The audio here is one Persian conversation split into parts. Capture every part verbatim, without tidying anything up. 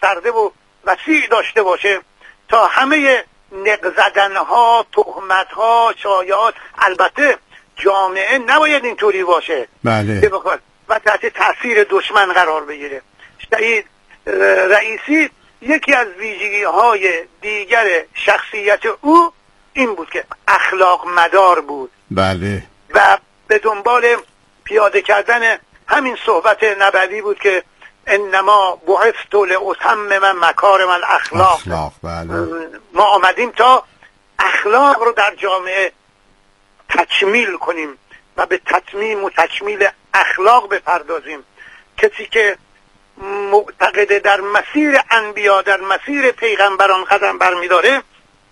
گسترده و وسیع داشته باشه تا همه نق زدنها، تهمتها، شایعات. البته جامعه نباید اینطوری باشه بله. و تحت تاثیر دشمن قرار بگیره. شهید رئیسی یکی از ویژگی های دیگر شخصیت او این بود که اخلاق مدار بود. بله. و به دنبال پیاده کردن همین صحبت نبوی بود که انما بعثت لاتمم مکارم الاخلاق. اخلاق. بله. ما آمدیم تا اخلاق رو در جامعه تکمیل کنیم و به تتمیم و تکمیل اخلاق بپردازیم. کسی که معتقد در مسیر انبیا، در مسیر پیغمبران قدم برمی‌داره،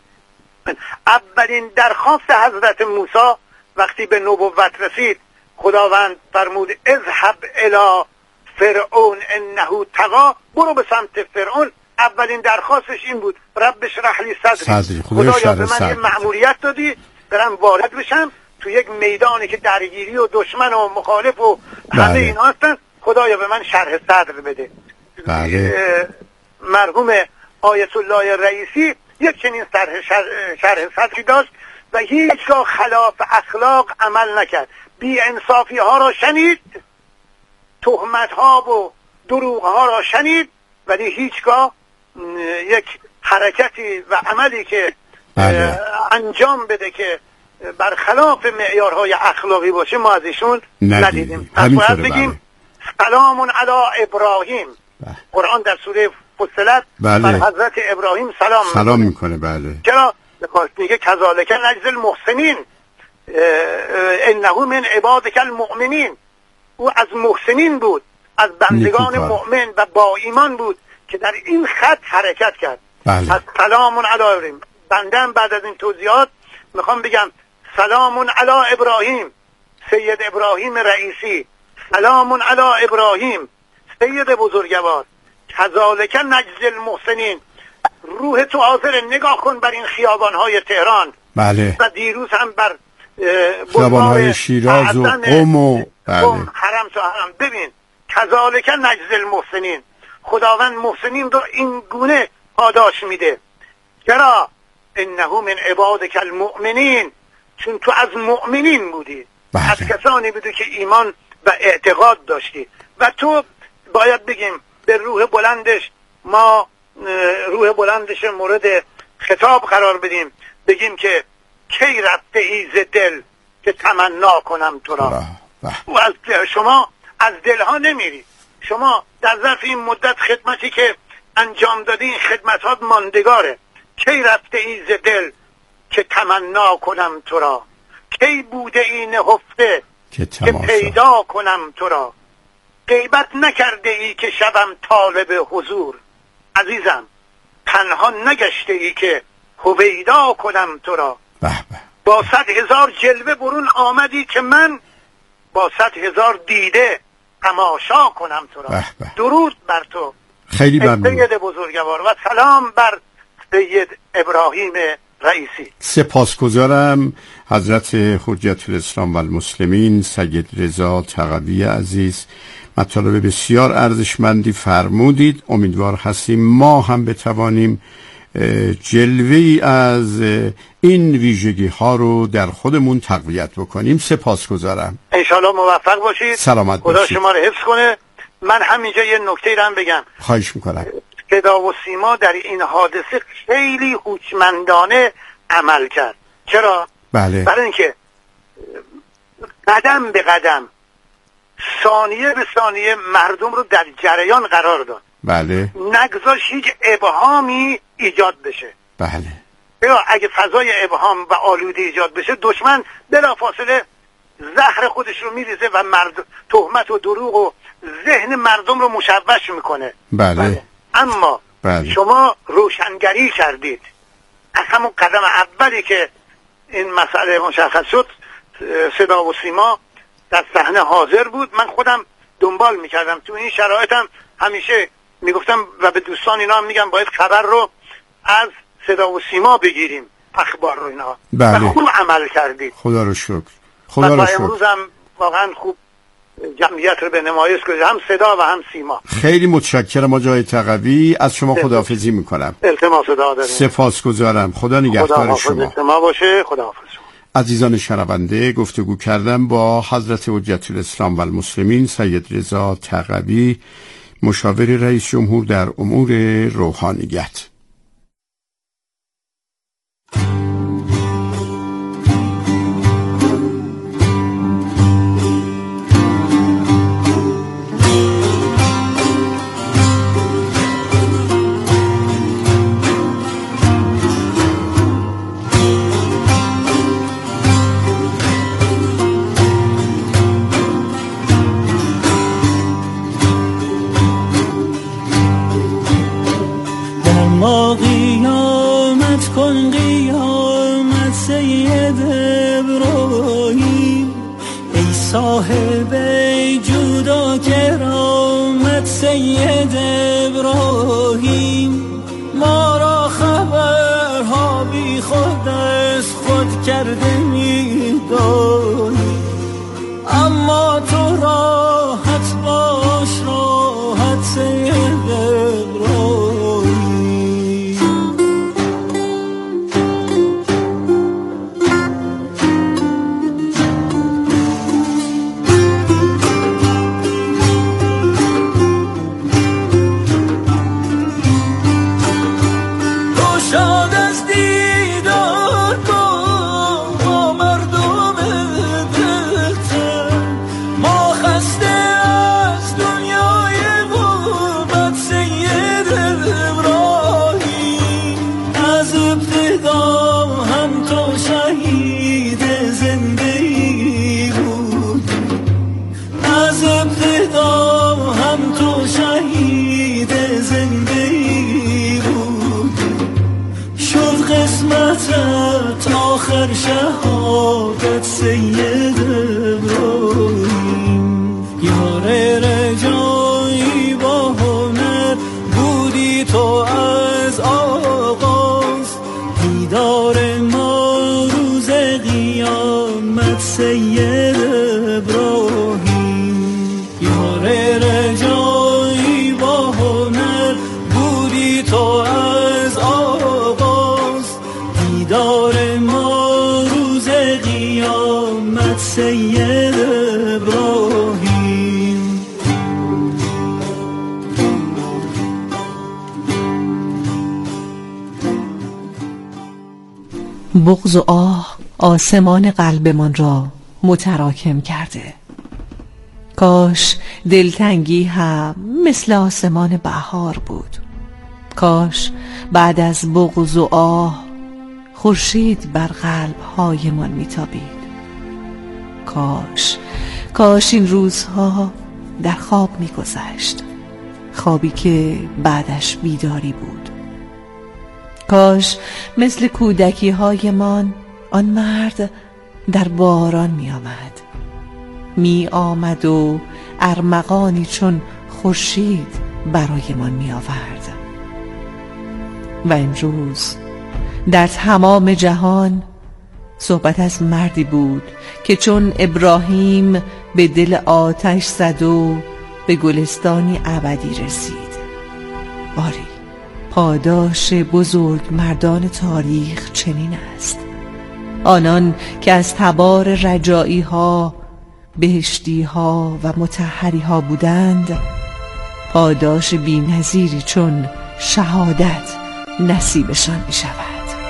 اولین درخواست حضرت موسی وقتی به نبوت رسید، خداوند فرمود اذهب الی فرعون انه طغی، برو به سمت فرعون. اولین درخواستش این بود رب اشرح لی صدری، خدایا به من یه مأموریت دادی برم وارد بشم تو یک میدانی که درگیری و دشمن و مخالف و همه بله. اینا هستن، خدایا به من شرح صدر بده. بله. مرحوم آیت الله رئیسی یک چنین شرح شرح صدری داشت و هیچگاه خلاف اخلاق عمل نکرد. بی انصافی ها را شنید، تهمت ها و دروغ ها را شنید، ولی هیچگاه یک حرکتی و عملی که بله. انجام بده که برخلاف معیارهای اخلاقی باشه ما از ایشون ندیدیم. همینطوره. بگیم سلام علی ابراهیم. بله. قرآن در سوره فصلت بله. بر حضرت ابراهیم سلام سلام میکنه. بله. چرا؟ میگه کذالک نجزی المحسنین انه من عبادک المؤمنین. او از محسنین بود، از بندگان مؤمن و با ایمان بود که در این خط حرکت کرد. بله. از سلام علی ابراهیم. بندم بعد از این توضیحات میخوام بگم سلام علی ابراهیم سید ابراهیم رئیسی، سلام علی ابراهیم سید بزرگوار، کذالک نجزی المحسنین. روح تو حاضر، نگاه کن بر این خیابان‌های تهران. بله. و دیروز هم بر خیابان‌های شیراز و قم و بله. قم، حرم تو حرم. ببین کذالک نجزی المحسنین. خداوند محسنین رو این گونه پاداش میده. چرا؟ انه من عبادک المؤمنین، چون تو از مؤمنین بودی. بله. از کسانی بودی که ایمان و اعتقاد داشتی و تو باید بگیم به روح بلندش، ما روح بلندش مورد خطاب قرار بدیم، بگیم که کی رفته ای ز دل که تمنا کنم تو را. و از شما از دلها نمیری. شما در ظرف این مدت خدمتی که انجام دادی این خدمتات ماندگاره. کی رفته ای ز دل که تمنا کنم تو را، کی بوده ای نهفته که, که پیدا کنم تو را. غیبت نکرده ای که شبم طالب حضور، عزیزم تنها نگشته ای که هویدا کنم تو را. با صد هزار جلوه برون آمدی که من با صد هزار دیده تماشا کنم تو را. بح بح. درود بر تو خیلی ممنون سید بزرگوار و سلام بر سید ابراهیم رئیسی. سپاسگزارم حضرت حجت الاسلام و المسلمین سید رضا تقوی عزیز. مطالب بسیار ارزشمندی فرمودید. امیدوار هستیم ما هم بتوانیم جلوه‌ای از این ویژگی ها رو در خودمون تقویت بکنیم. سپاسگزارم. انشالله موفق باشید. سلامت خدا باشید. شما رو حفظ کنه. من همینجا یه نکته رو هم بگم. خواهش میکنم. صدا و سیما در این حادثه خیلی هوشمندانه عمل کرد. چرا؟ بله. برای اینکه قدم به قدم، ثانیه به ثانیه مردم رو در جریان قرار داد. بله. نگذاش هیچ ابهامی ایجاد بشه. بله. یا اگه فضای ابهام و آلودگی ایجاد بشه، دشمن بلافاصله زهر خودش رو میریزه و مرد تهمت و دروغ و ذهن مردم رو مشوش میکنه. بله. بله. اما بله. شما روشنگری کردید. از همون قدم اولی که این مسئله مشخص شد، صدا و سیما در صحنه حاضر بود. من خودم دنبال میکردم تو این شرایطم، همیشه میگفتم و به دوستان اینا هم میگم باید خبر رو از صدا و سیما بگیریم، اخبار رو اینا. بله. و خوب عمل کردید. خدا رو شکر. خدا رو شکر. امروز هم واقعا خوب جمعیت رو به نمایش گذاشت، هم صدا و هم سیما. خیلی متشکرم آقای تقوی، از شما خداحافظی میکنم. التماس دعا داریم. سپاسگزارم. خدا نگهدار شما. خدا ما باشه. خداحافظ. عزیزان شنونده، گفتگو کردم با حضرت حجت الاسلام و المسلمین سید رضا تقوی، مشاور رئیس جمهور در امور روحانیت. ما قیامت کن قیامت سید ابراهیم، ای صاحب جودا کرامت سید ابراهیم. ما را خبرها بی خود از خود کرده می دانی، اما تو راحت باش راحت سید ابراهیم. آخر شهادت سید ابراهیم. یار رجایی با هنر بودی تو از آغاز، دیدار ما روز قیامت سید ابراهیم. یار رجایی با هنر بودی تو از آغاز، دیدار ما روز قیامت سید ابراهیم. بغض و آه آسمان قلبمان را متراکم کرده. کاش دلتنگی هم مثل آسمان بهار بود. کاش بعد از بغض و آه خورشید بر قلب‌هایمان میتابید. کاش کاش این روزها در خواب میگذشت، خوابی که بعدش بیداری بود. کاش مثل کودکی هایمان آن مرد در باران می آمد می آمد و ارمغانی چون خورشید برایمان می آورد. و امروز در تمام جهان صحبت از مردی بود که چون ابراهیم به دل آتش زد و به گلستانی ابدی رسید. آری، پاداش بزرگ مردان تاریخ چنین است. آنان که از تبار رجایی ها، بهشتی ها و مطهری ها بودند، پاداش بی‌نظیری چون شهادت نصیبشان می شود.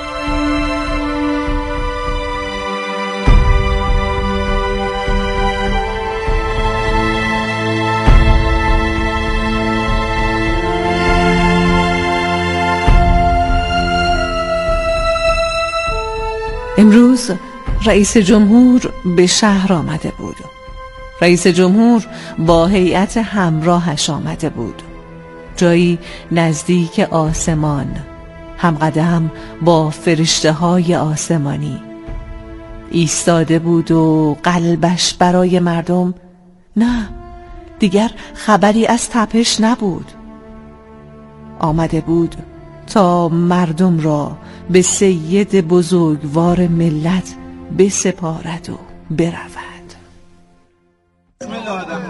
امروز رئیس جمهور به شهر آمده بود. رئیس جمهور با هیئت همراهش آمده بود. جایی نزدیک آسمان، همقدم با فرشته های آسمانی ایستاده بود و قلبش برای مردم، نه دیگر خبری از تپش نبود. آمده بود تا مردم را به سید بزرگوار ملت بسپارد و برود. بسم الله الرحمن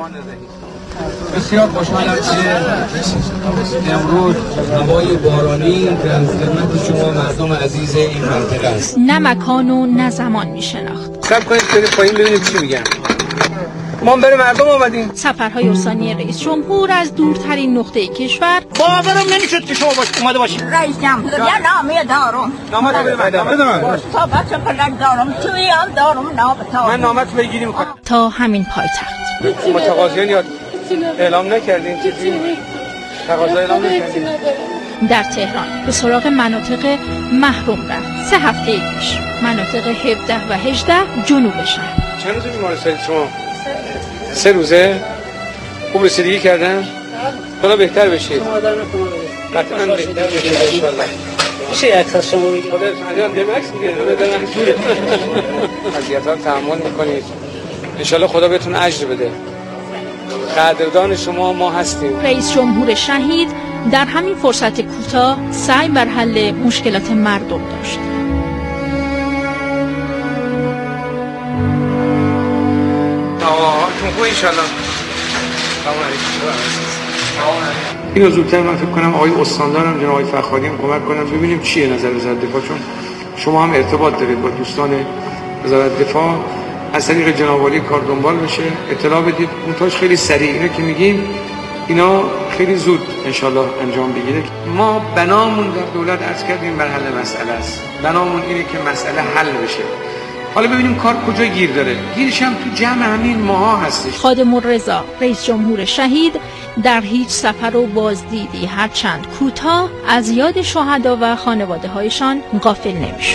بسیار خوشحالم که امروز هوای بارانی در خدمت شما مردم عزیز این منطقه است. نه مکان و نه زمان میشناخت. صبر کنید بریم پایین ببینیم چی میگن. ما برای مردم آمدیم. سفرهای استانی رئیس جمهور از دورترین نقطه کشور باورم نمیشد که شما باش اومده باشید. رئیس جمهور یا نامه دارم. نامه رو بده. تا بچه پلک دارم. توی هم دارم نامه. من نامت بگیری میکنم. تا همین پایتخت. متقاضیان یاد اعلام نکردین چیزی؟ تقاضا اعلام نکردین؟ در تهران به سراغ مناطق محروم رفت. سه هفته پیش مناطق هفده و هجده جنوب شهر. چند روز بیمارستان شما؟ سه روزه؟ خوب رسیدگی کردن؟ خدا بهتر بشید. قطعا بهتر بشید انشالله. میشه یک از شما بگید؟ خدا انجام دمکس میگه بدن دوره. اذیت‌ها تحمل میکنید. انشالله خدا بهتون اجر بده. قدردان شما ما هستیم. رئیس جمهور شهید در همین فرصت کوتاه سعی بر حل مشکلات مردم داشت. حالتون خوب انشالله. سلام علیکم. اینو زودتر من فکر کنم آقای استاندارم جناب آقای فخاری هم کمک کنم ببینیم چیه نظر وزارت دفاع، چون شما هم ارتباط دارید با دوستان وزارت دفاع. از طریق جناب عالی کار دنبال بشه، اطلاع بدید. اونتاش خیلی سریع اینا که میگیم اینا خیلی زود انشالله انجام بگیره. ما بنامون در دولت عرض کردیم بر حل مسئله است. بنامون اینه که مسئله حل بشه. حالا ببینیم کار کجا گیر داره. گیرش هم تو جمع همین ماها هستش. خادم الرضا رئیس جمهور شهید در هیچ سفر و بازدیدی هرچند کوتاه از یاد شهدا و خانواده هایشان غافل نمیشد.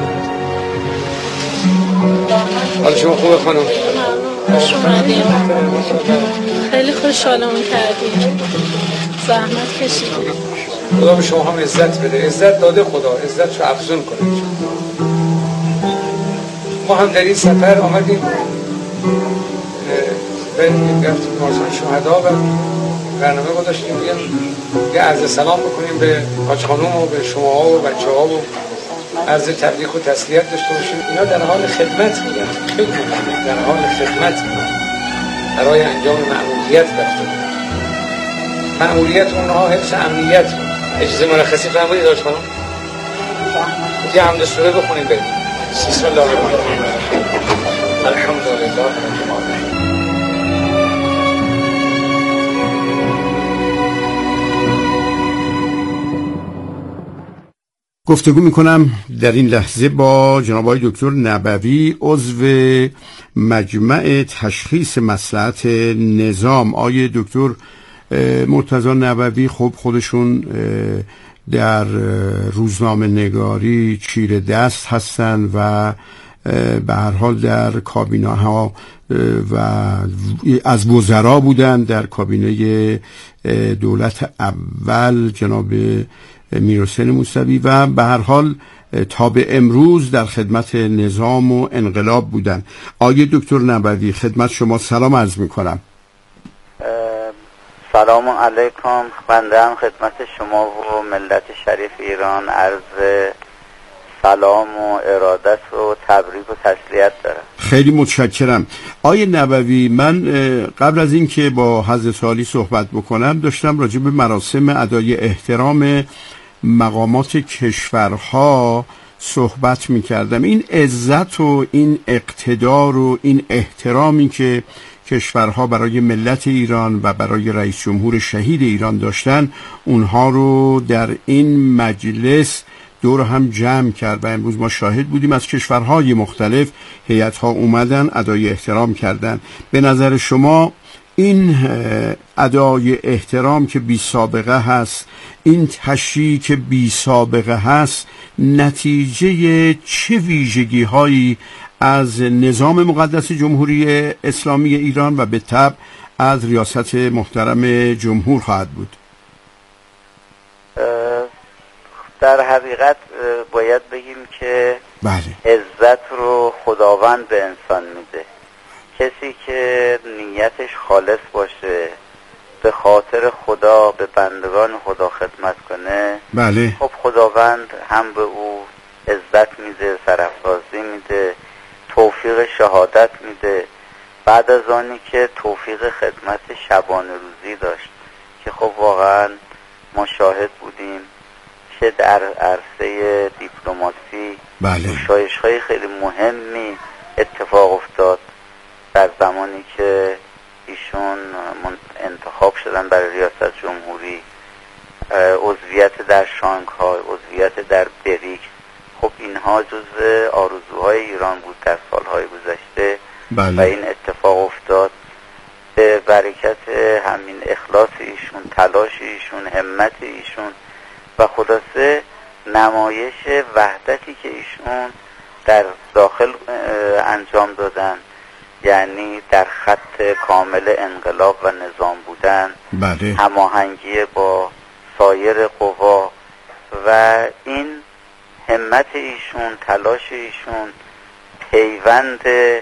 حالا شما خوبه خانم؟ خوش اومدیم. خیلی خوشحالم کردیم. زحمت کشیدیم. خدا به شما هم عزت بده. عزت داده خدا، عزت رو افزون کنه. ما هم در این سفر آمدیم به گفتیم مارسان شهدا و برنامه گذاشتیم بگیم یه عرض سلام بکنیم به حاج خانم و به شما و بچه ها و عرض تبلیغ و تسلیت داشته باشیم. اینا در حال خدمت میگن، خیلی مهمه، در حال خدمت میگن برای انجام مأموریت رفته. مأموریت اونها حفظ امنیت بود. اجازه مرخصی فرمایید حاج خانم؟ یه حمد سوره بخونیم بریم. بسم الله الرحمن الرحیم. الحمدلله رب العالمین. گفتگو میکنم در این لحظه با جناب آقای دکتر نبوی، عضو مجمع تشخیص مصلحت نظام. آقای دکتر مرتضی نبوی خب خودشون در روزنامه نگاری چیره دست هستن و به هر حال در کابینه ها و از وزرا بودن. در کابینه دولت اول جناب میرحسین موسوی و به هر حال تا به امروز در خدمت نظام و انقلاب بودن. آقای دکتر نبوی خدمت شما سلام عرض میکنم. سلام علیکم. بنده هم خدمت شما و ملت شریف ایران عرض سلام و ارادت و تبریک و تسلیت دارم. خیلی متشکرم. آقای نبوی، من قبل از این که با حضرت عالی صحبت بکنم داشتم راجع به مراسم ادای احترام مقامات کشورها صحبت میکردم. این عزت و این اقتدار و این احترامی که کشورها برای ملت ایران و برای رئیس جمهور شهید ایران داشتن، اونها رو در این مجلس دور هم جمع کرد و امروز ما شاهد بودیم از کشورهای مختلف هیئت‌ها اومدن ادای احترام کردن. به نظر شما این ادای احترام که بی سابقه هست، این تشرییع که بی سابقه هست، نتیجه چه ویژگی هایی از نظام مقدس جمهوری اسلامی ایران و به تبع از ریاست محترم جمهور خواهد بود؟ در حقیقت باید بگیم که بله، عزت رو خداوند به انسان میده. کسی که نیتش خالص باشه، به خاطر خدا به بندگان خدا خدمت کنه، بله، خب خداوند هم به او عزت میده، سرافرازی میده، توفیق شهادت میده. بعد از آنی که توفیق خدمت شبانه روزی ارزی داشت که خب واقعا ما شاهد بودیم که در عرصه دیپلماسی بله. گشایش‌های خیلی مهمی اتفاق افتاد در زمانی که ایشون انتخاب شدن برای ریاست جمهوری، عضویت در شانگهای، عضویت در بریکس. خب اینها جزو آرزوهای ایران بود در سالهای گذشته. بله. و این اتفاق افتاد به برکت همین اخلاص ایشون، تلاش ایشون، همت ایشون و خلاصه نمایش وحدتی که ایشون در داخل انجام دادن، یعنی در خط کامل انقلاب و نظام بودن. بله. هماهنگی با سایر قوا و این همت ایشون، تلاش ایشون، پیوند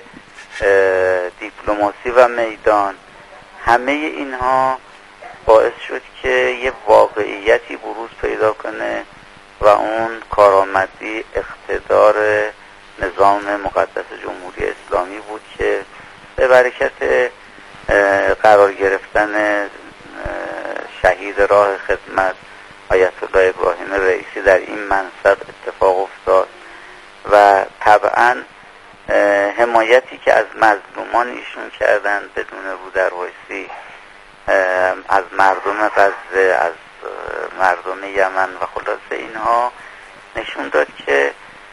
دیپلماسی و میدان، همه اینها باعث شد که یه واقعیتی بروز پیدا کنه و اون کارآمدی اقتدار نظام مقدس جمهوری اسلامی بود که به برکت قرار گرفتن شهید راه خدمت آیت الله ابراهیم رئیسی در این منصب اتفاق افتاد و طبعا حمایتی که از مظلومان ایشون کردن بدون رو در وایسی، از مردم غزه، از مردم یمن و خلاصه اینها نشون داد که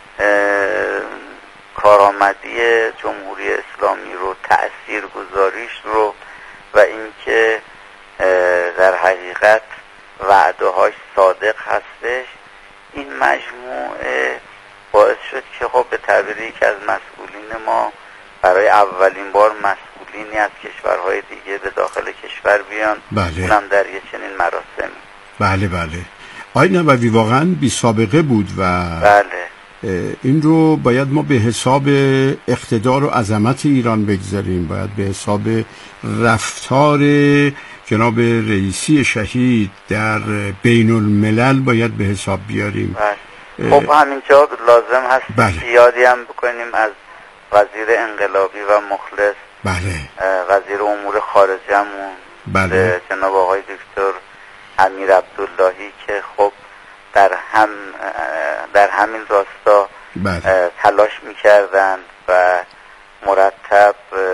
کارآمدی جمهوری اسلامی رو، تأثیرگذاریش رو و اینکه در حقیقت وعده‌هاش صادق هستش، این مجموعه باعث شد که خب به تعبیری که از مسئولین ما برای اولین بار مسئولینی از کشورهای دیگه به داخل کشور بیان. بله. اونم در یه چنین مراسمی. بله بله. آقای نبوی واقعا بی سابقه بود و بله. این رو باید ما به حساب اقتدار و عظمت ایران بگذاریم، باید به حساب رفتار جناب رئیسی شهید در بین الملل باید به حساب بیاریم. بله. خب همینجا لازم هست بله. یادی هم بکنیم از وزیر انقلابی و مخلص، بله. وزیر امور خارجه‌مون، بله. جناب آقای دکتر امیر عبداللهی که خب در هم در همین راستا بله. تلاش می‌کردند و مرتب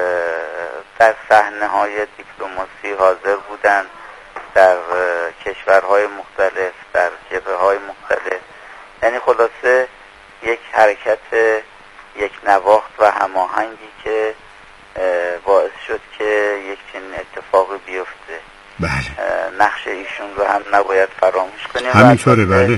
در صحنه‌های دیپلماسی حاضر بودند، در کشورهای مختلف، در جبهه‌های مختلف. یعنی خلاصه یک حرکت یک نواخت و هماهنگی که باعث شد که یک چنین اتفاقی بیفته. بله. نقش ایشون رو هم نباید فراموش کنیم. همینطوره. بله.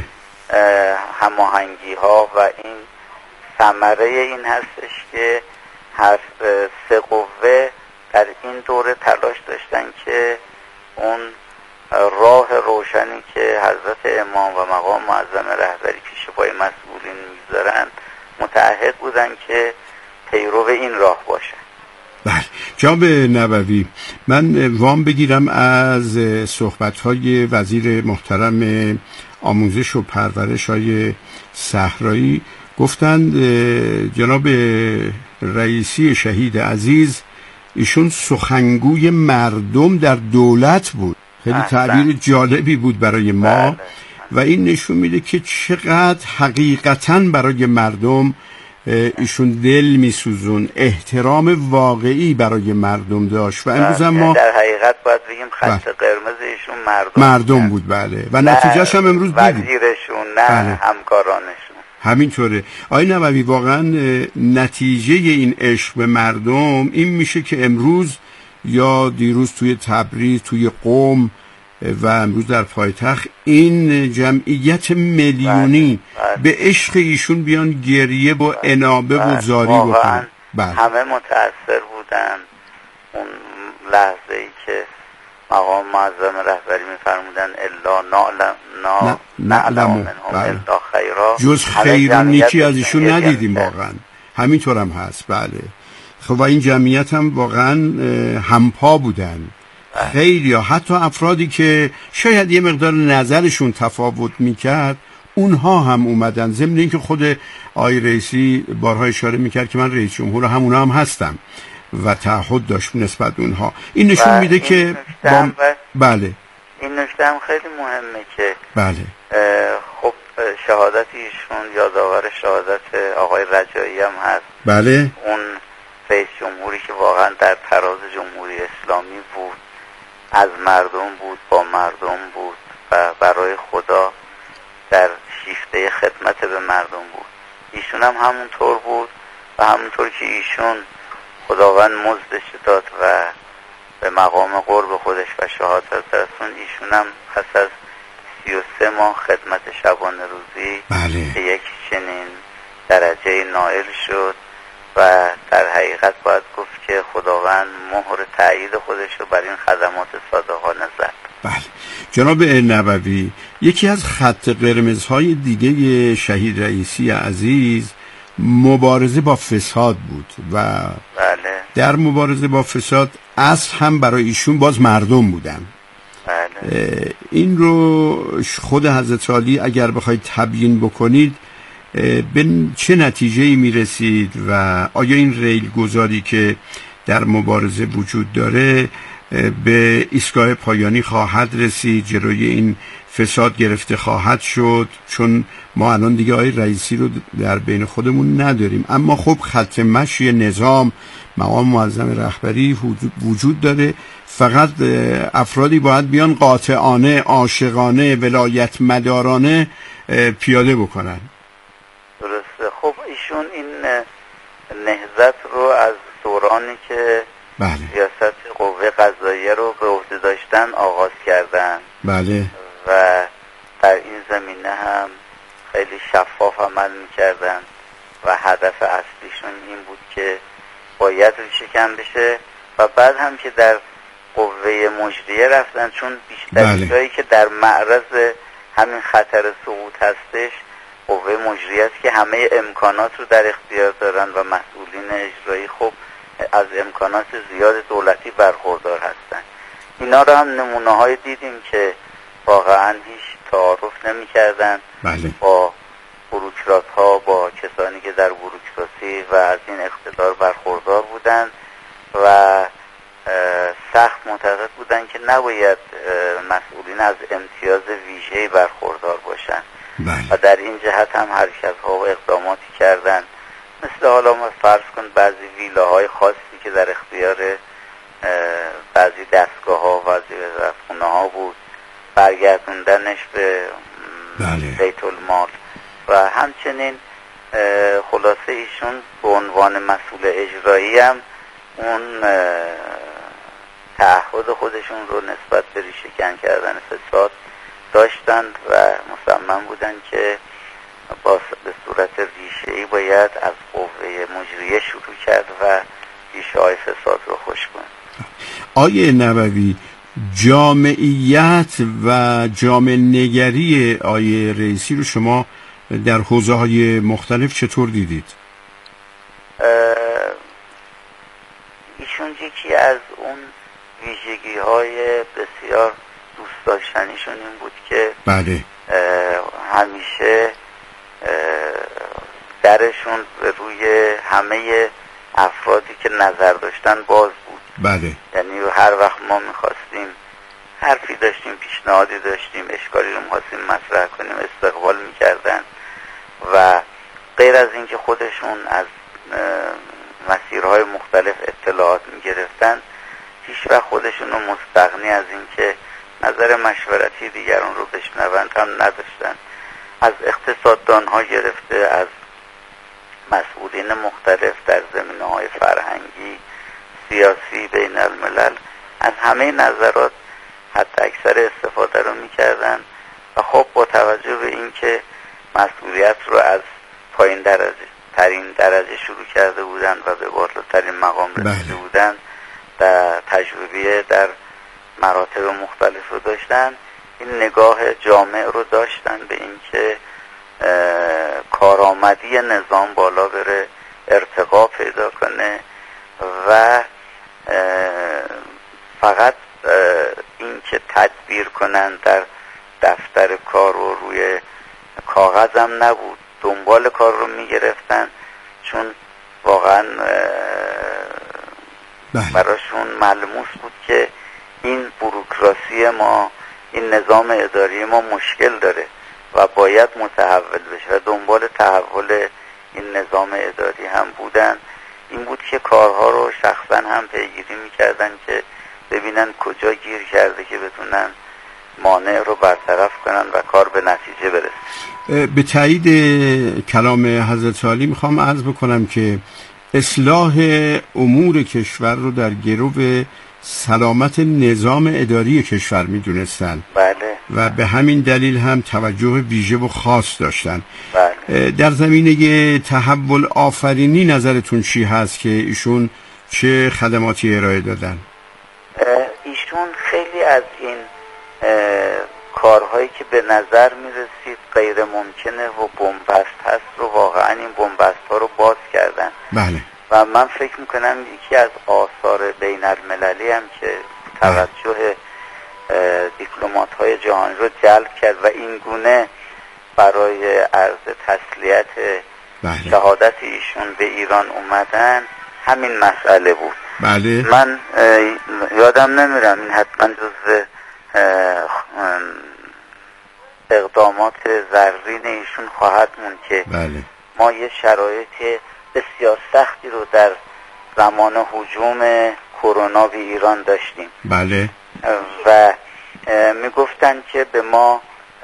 هماهنگی ها و این ثمره این هستش که هر سه قوه در این دوره تلاش داشتن که اون راه روشنی که حضرت امام و مقام معظم رهبری پیش پای مسئولین میذارن متعهد بودن که پیرو این راه باشن. بله. جناب نبوی، من وام بگیرم از صحبت‌های وزیر محترم آموزش و پرورش های صحرایی. گفتند جناب رئیسی شهید عزیز ایشون سخنگوی مردم در دولت بود. خیلی تعبیر جالبی بود برای ما. بله. و این نشون میده که چقدر حقیقتاً برای مردم ایشون دل میسوزون، احترام واقعی برای مردم داشت و امروز هم ما در حقیقت باید بگیم خط قرمز ایشون مردم مردم بود. بله. و نتیجهش هم امروز دیدیم، وزیرشون نه بله. همکارانشون. همینطوره. آقای نبوی، واقعا نتیجه این عشق به مردم این میشه که امروز یا دیروز توی تبریز، توی قم و امروز در پایتخت این جمعیت میلیونی بله. بله. به عشق ایشون بیان گریه و انابه بله. و زاری بکنن. بله. همه متأثر بودن اون لحظه ای که مقام معظم رهبری میفرمودن الا نعلم نعلم منهم الا خیرا، جز خیر و نیکی از ایشون ندیدیم. واقعا همینطور هم هست. بله. خب و این جمعیت هم واقعا همپا بودن. خیلی ها، حتی افرادی که شاید یه مقدار نظرشون تفاوت میکرد اونها هم اومدن، ضمن اینکه خود آقای رئیسی بارها اشاره میکرد که من رئیس جمهور همونا هم هستم و تعهد داشت نسبت اونها. این نشون میده که با... بله این نکته هم خیلی مهمه که بله خب شهادت ایشون یادآور شهادت آقای رجایی هم هست. بله اون رئیس جمهوری که واقعا در تراز جمهوری اسلامی بود، از مردم بود، با مردم بود و برای خدا در شیفته خدمت به مردم بود. ایشون هم همونطور بود و همونطور که ایشون خداوند مزدش داد و به مقام قرب خودش و شهادت رسون، ایشون هم پس از سی و سه ماه خدمت شبانه روزی بله. به یک چنین درجه نائل شد و در حقیقت باید گفت که خداوند مهر تأیید خودش رو بر این خدمات صادقانه زد. بله جناب نبوی، یکی از خط قرمزهای دیگه شهید رئیسی عزیز مبارزه با فساد بود و بله. در مبارزه با فساد اصل هم برای ایشون باز مردم بودن. بله. این رو خود حضرت علی اگر بخواید تبیین بکنید به چه نتیجه‌ای میرسید و آیا این ریل گذاری که در مبارزه وجود داره به ایستگاه پایانی خواهد رسید، جلوی این فساد گرفته خواهد شد؟ چون ما الان دیگه آقای رئیسی رو در بین خودمون نداریم، اما خب خط مشی نظام مقام معظم رهبری وجود داره، فقط افرادی باید بیان قاطعانه، عاشقانه، ولایت مدارانه پیاده بکنن. درسته. خب ایشون این نهضت رو از دورانی که بله. سیاست قوه قضاییه رو به عهده داشتن آغاز کردن. بله. و در این زمینه هم خیلی شفاف عمل میکردن و هدف اصلیشون این بود که باید ریشه‌کن بشه و بعد هم که در قوه مجریه رفتن، چون بیشتر جایی که در معرض همین خطر سقوط هستش قوه مجریه است که همه امکانات رو در اختیار دارن و مسئولین اجرایی خب از امکانات زیاد دولتی برخوردار هستن. اینا رو هم نمونه های دیدیم که واقعا هیچ تعارف نمی کردن بله. با بوروکرات ها، با کسانی که در بوروکراسی و از این اقتدار برخوردار بودن و سخت معتقد بودن که نباید مسئولین از امتیاز ویژه‌ای برخوردار باشن. بله. و در این جهت هم حرکت ها و اقداماتی کردن، مثل حالا ما فرض کن بعضی ویلاهای خاصی که در اختیار بعضی دستگاه ها و بعضی وزارتخونه ها بود، برگردوندنش به بله. بیت المال و همچنین خلاصه ایشون به عنوان مسئول اجرایی هم اون تعهد خودشون رو نسبت به ریشه‌کن کردن فساد داشتند و مصمم بودن که با به صورت ریشه‌ای باید از قوه مجریه شروع کرد و ریشه های فساد رو خشک کنند. آیه نبوی، جامعیت و جامعه نگری آیه رئیسی رو شما در حوزه های مختلف چطور دیدید؟ ایشون یکی از اون ویژگی های بسیار دوست داشتنیشون این بود که بله. همیشه درشون به روی همه افرادی که نظر داشتن باز بود. بله. یعنی هر وقت ما میخواستیم حرفی داشتیم، پیشنهادی داشتیم، اشکالی رو میخواستیم مطرح کنیم، استقبال میکردن و غیر از اینکه خودشون از مسیرهای مختلف اطلاعات میگرفتن، هیچ وقت خودشون رو مستغنی از اینکه نظر مشورتی دیگران رو بشنوند هم نداشتن. از اقتصاددان ها گرفته، از مسئولین مختلف در زمینه‌های فرهنگی، سیاسی، بین الملل، از همه نظرات حتی اکثر استفاده رو میکردن و خب با توجه به اینکه مسئولیت رو از پایین درجه ترین درجه شروع کرده بودن و به بالاترین مقام رسیده بودن، در تجربه در مراتب مختلف رو داشتن، این نگاه جامع رو داشتن به اینکه کارآمدی نظام بالا بره، ارتقا پیدا کنه و فقط این که تدبیر کنن در دفتر کار و روی کاغذ هم نبود، دنبال کار رو میگرفتن، چون واقعا بله. براشون ملموس بود که این بوروکراسی ما، این نظام اداری ما مشکل داره و باید متحول بشه و دنبال تحول این نظام اداری هم بودن. این بود که کارها رو شخصا هم پیگیری میکردن که ببینن کجا گیر کرده که بتونن مانع رو برطرف کنن و کار به نتیجه برسه. به تایید کلام حضرت عالی میخوام عرض بکنم که اصلاح امور کشور رو در گرو سلامت نظام اداری کشور میدونستن. بله. و به همین دلیل هم توجه ویژه و خاص داشتن. بله. در زمینه تحول آفرینی نظرتون چی هست که ایشون چه خدماتی ارائه دادن؟ ایشون خیلی از این کارهایی که به نظر میرسید غیر ممکنه و بن‌بست هست رو واقعا این بن‌بست ها رو باز کردن. بله. و من فکر میکنم یکی از آثار بین المللی هم که توجه دیپلمات های جهانی رو جلب کرد و این گونه برای عرض تسلیت بله. شهادت ایشون به ایران اومدن همین مسئله بود. بله. من یادم نمیرم این حتما جزو اقدامات زرین ایشون خواهد مون که بله. ما یه شرایط بسیار سختی رو در زمان هجوم کرونا به ایران داشتیم. بله. و میگفتن که به ما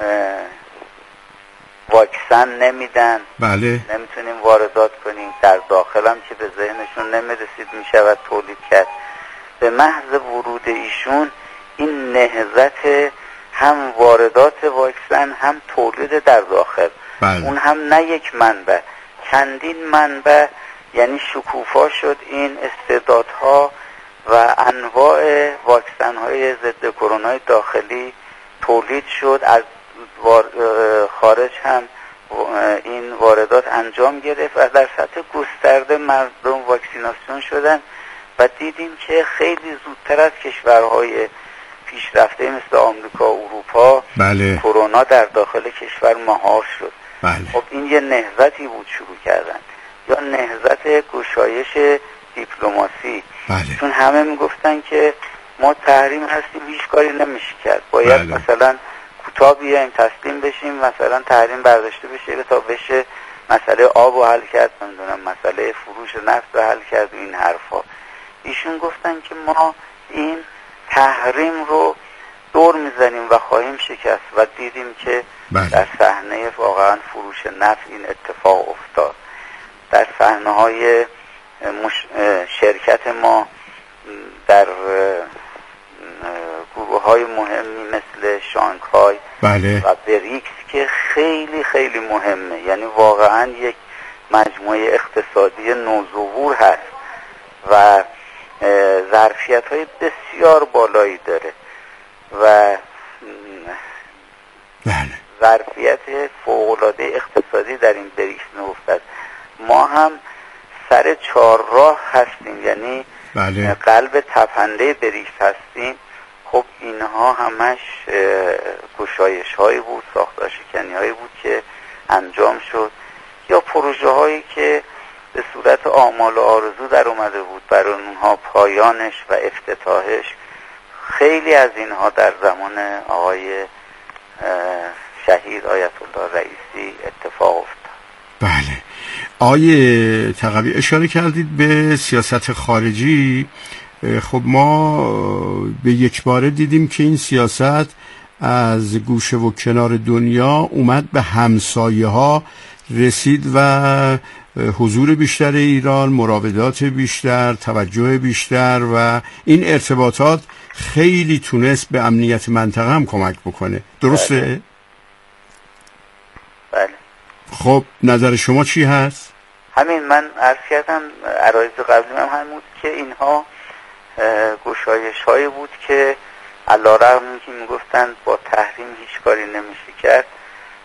واکسن نمیدن. بله. نمیتونیم واردات کنیم. در داخل هم که به ذهنشون نمیرسید میشود تولید کرد. به محض ورود ایشون این نهضت هم واردات واکسن هم تولید در داخل، بله. اون هم نه یک منبع، چندین منبع، یعنی شکوفا شد این استعدادها و انواع واکسن های ضد کرونا داخلی تولید شد. از خارج هم این واردات انجام گرفت و در سطح گسترده مردم واکسیناسیون شدن و دیدیم که خیلی زودتر از کشورهای پیشرفته مثل آمریکا و اروپا بله. کرونا در داخل کشور مهار شد. بله. خب این یه نهضتی بود شروع کردن، یا نهضت گشایش دیپلماسی. بله. چون همه میگفتن که ما تحریم هستیم هیچ کاری نمیشه کرد، باید بله. مثلا کوتاه بیایم تسلیم بشیم، مثلا تحریم برداشته بشه تا بشه مسئله آب رو حل کرد، نمیدونم مسئله فروش نفت رو حل کرد و این حرفا. ایشون گفتن که ما این تحریم رو دور میزنیم و خواهیم شکست و دیدیم که بله. در صحنه واقعا فروش نفت این اتفاق افتاد. در صحنه های مش... شرکت ما در گروه های مهمی مثل شانگهای بله. و بریکس که خیلی خیلی مهمه، یعنی واقعا یک مجموعه اقتصادی نوظهور هست و ظرفیت های بسیار بالایی داره و بله. ظرفیت فوق‌العاده اقتصادی در این بریکس نهفته است. ما هم سر چهار راه هستیم، یعنی بله. قلب تپنده بریکس هستیم. خب اینها همش گشایش هایی بود، ساختار شکنی هایی بود که انجام شد، یا پروژه هایی که به صورت آمال و آرزو در اومده بود برای اونها پایانش و افتتاحش. خیلی از اینها در زمان آقای شهید آیت الله رئیسی اتفاق افتاد. بله. آیه تقوی اشاره کردید به سیاست خارجی. خب ما به یک باره دیدیم که این سیاست از گوشه و کنار دنیا اومد به همسایه ها رسید و حضور بیشتر ایران، مراودات بیشتر، توجه بیشتر و این ارتباطات خیلی تونست به امنیت منطقه هم کمک بکنه. درسته؟ بله. بله. خب نظر شما چی هست؟ همین من عرض کردم عرایض قبلی من هم بود که اینها گشایش هایی بود که علیرغم اینکه میگفتن با تحریم هیچ کاری نمیشه کرد،